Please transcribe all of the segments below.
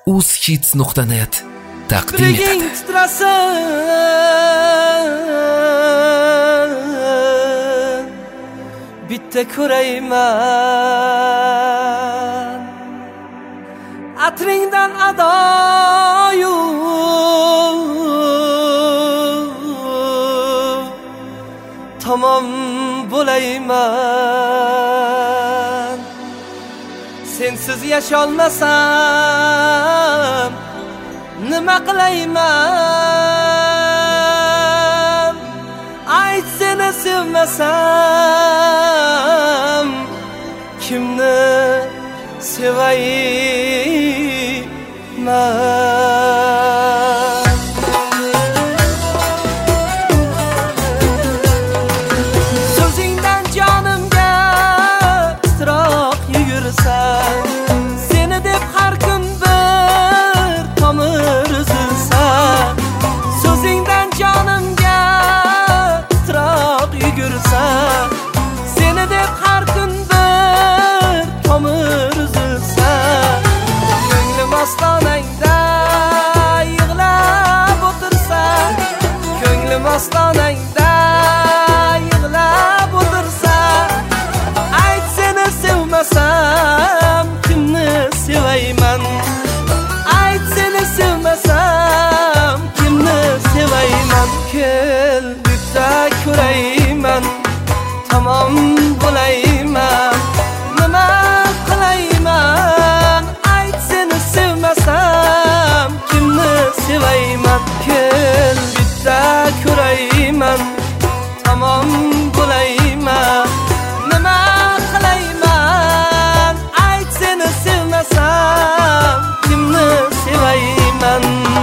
uzhits.net taqdim etadi. Bitta ko'rayman atringdan adoyu tamom bo'layman. Sensiz yasholmasam nima qilayman? Ayt, seni sevmasam kimni sevayman? So'zingdan jonimga titroq yugursan, seni deb har kun bir tomir uzilsan. So'zingdan jonimga titroq yugursan, seni deb har kun bir tomir uzilsan. Ko'nglim ostonangda yig'lab o'tirsan, ko'nglim ostonangda yig'lab o'tirsan. Ayt, seni sevmasam kimni sevayman? Ayt, seni sevmasam kimni sevayman? Kel, bitta ko'rayman, tamom bo'layman. Nima qilayman? Ayt, seni sevmasam kimni sevayman? Kel, bitta ko'rayman, tamom bo'layman. Nima qilayman? Ayt, seni sevmasam kimni sevayman?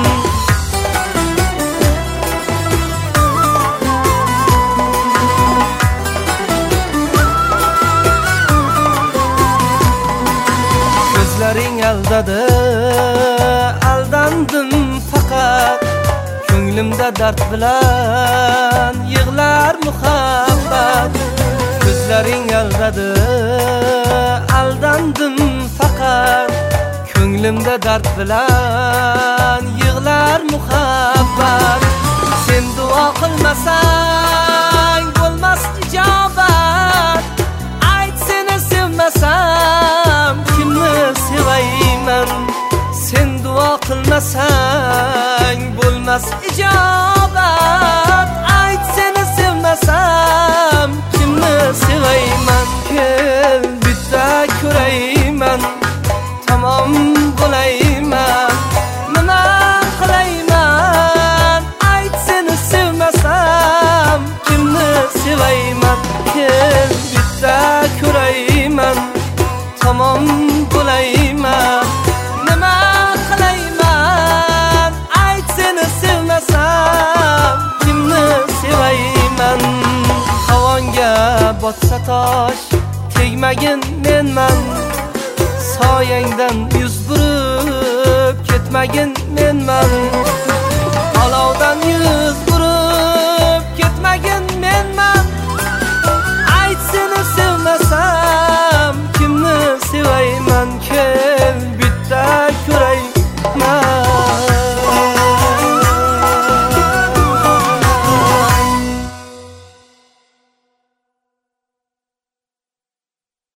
Ko'zlaring aldadi, aldandim faqat. Ko'nglimda dard bilan yig'lar muhabbat. Ko'zlaring aldadi, aldandim faqat. Ko'nglimda dard bilan yig'lar muhabbat. Sen duo qilmasang bo'lmas ijobat. Ayt, seni sevmasam kimni sevayman? Sen duo qilmasang bo'lmas ijobat. Ayt, seni sevmasam kimni sevayman? Kel, bitta ko'rayman, tamom bo'layman. Nima qilayman? Ayt, seni sevmasam kimni sevayman? Kel, bitta ko'rayman, tamom bo'layman. Nima qilayman? Ayt, seni sevmasam kimni sevayman? Havonga botsa tosh tegmagin menman. Soyangdan yuz burib ketmagin menman. Olovdan yuz burib ketmagin